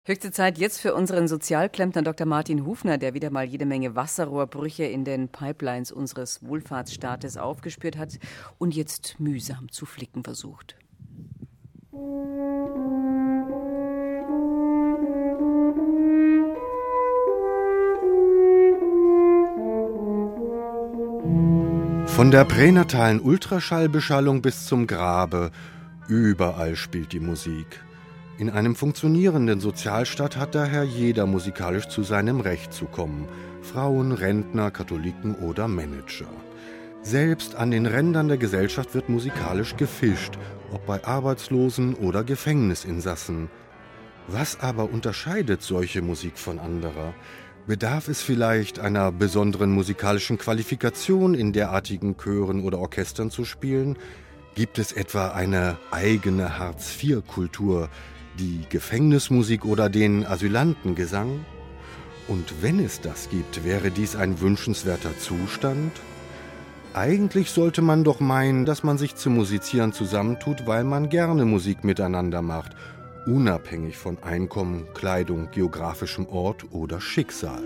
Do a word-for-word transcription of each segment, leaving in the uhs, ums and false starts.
Höchste Zeit jetzt für unseren Sozialklempner Doktor Martin Hufner, der wieder mal jede Menge Wasserrohrbrüche in den Pipelines unseres Wohlfahrtsstaates aufgespürt hat und jetzt mühsam zu flicken versucht. Von der pränatalen Ultraschallbeschallung bis zum Grabe, überall spielt die Musik. In einem funktionierenden Sozialstaat hat daher jeder musikalisch zu seinem Recht zu kommen. Frauen, Rentner, Katholiken oder Manager. Selbst an den Rändern der Gesellschaft wird musikalisch gefischt, ob bei Arbeitslosen oder Gefängnisinsassen. Was aber unterscheidet solche Musik von anderer? Bedarf es vielleicht einer besonderen musikalischen Qualifikation, in derartigen Chören oder Orchestern zu spielen? Gibt es etwa eine eigene Hartz-vier-Kultur, die Gefängnismusik oder den Asylantengesang? Und wenn es das gibt, wäre dies ein wünschenswerter Zustand? Eigentlich sollte man doch meinen, dass man sich zum Musizieren zusammentut, weil man gerne Musik miteinander macht, unabhängig von Einkommen, Kleidung, geografischem Ort oder Schicksal.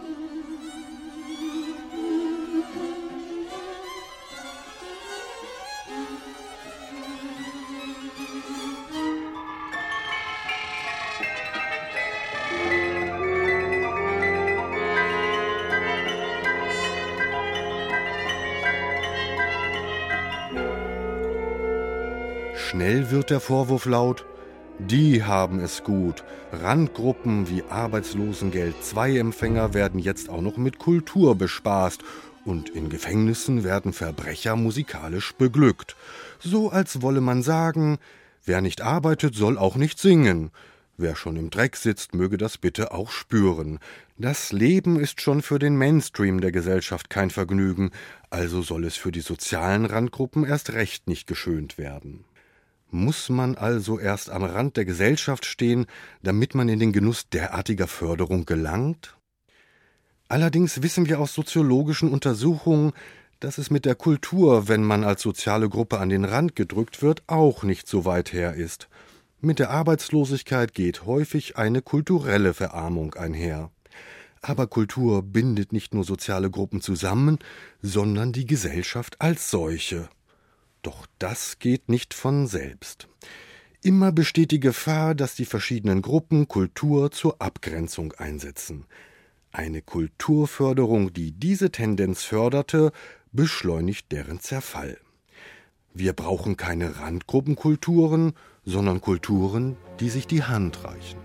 Schnell wird der Vorwurf laut: Die haben es gut. Randgruppen wie Arbeitslosengeld-zwei-Empfänger werden jetzt auch noch mit Kultur bespaßt und in Gefängnissen werden Verbrecher musikalisch beglückt. So als wolle man sagen, wer nicht arbeitet, soll auch nicht singen. Wer schon im Dreck sitzt, möge das bitte auch spüren. Das Leben ist schon für den Mainstream der Gesellschaft kein Vergnügen, also soll es für die sozialen Randgruppen erst recht nicht geschönt werden. Muss man also erst am Rand der Gesellschaft stehen, damit man in den Genuss derartiger Förderung gelangt? Allerdings wissen wir aus soziologischen Untersuchungen, dass es mit der Kultur, wenn man als soziale Gruppe an den Rand gedrückt wird, auch nicht so weit her ist. Mit der Arbeitslosigkeit geht häufig eine kulturelle Verarmung einher. Aber Kultur bindet nicht nur soziale Gruppen zusammen, sondern die Gesellschaft als solche. Doch das geht nicht von selbst. Immer besteht die Gefahr, dass die verschiedenen Gruppen Kultur zur Abgrenzung einsetzen. Eine Kulturförderung, die diese Tendenz förderte, beschleunigt deren Zerfall. Wir brauchen keine Randgruppenkulturen, sondern Kulturen, die sich die Hand reichen.